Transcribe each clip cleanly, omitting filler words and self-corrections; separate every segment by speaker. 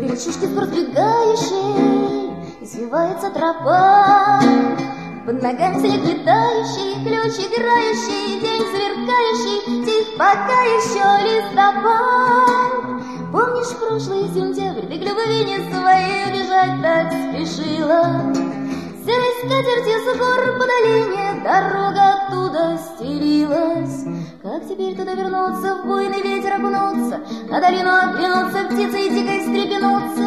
Speaker 1: Ручушки разбегающие, извивается тропа, под ногами снег летающий, ключ играющий, день сверкающий, тих пока еще листопад. Помнишь прошлый сентябрь, ты к любви не своей бежать так спешила? Серой скатертью с гор по долине дорога оттуда стелилась. Как теперь туда вернуться, в буйный ветер окунуться, на долину оглянуться, птицей дикой встрепенуться?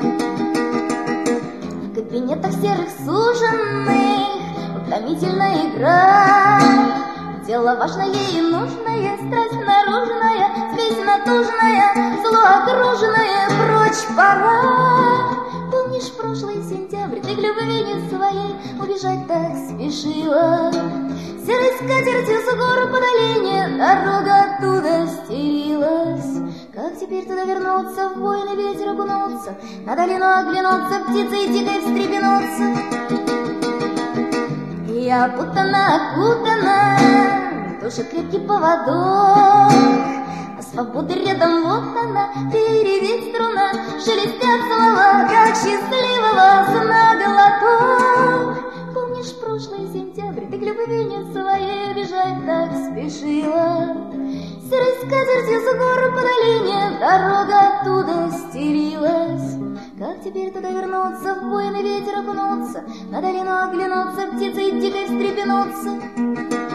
Speaker 1: В кабинетах серых суженных утомительная игра. Дело важное и нужное, страсть наружная, спесь натужная, зло окруженное, прочь пора. Помнишь прошлый сентябрь, ты к любви не своей убежать так спешила? Серой скатертью с гор по долине дорога оттуда стелилась. Как теперь туда вернуться, в буйный ветер окунуться, на долину оглянуться, птицей дикой встрепенуться? Я окутана, душит крепкий поводок, а свобода рядом, вот она, перевить струна, шелестят слова, как счастливого сна глоток. Помнишь прошлый сентябрь, ты к любви не своей бежать так спешила? Серой скатертью с гор по долине дорога оттуда стелилась. Как теперь туда вернуться, в буйный ветер окунуться, на долину оглянуться, птицей дикой встрепенуться?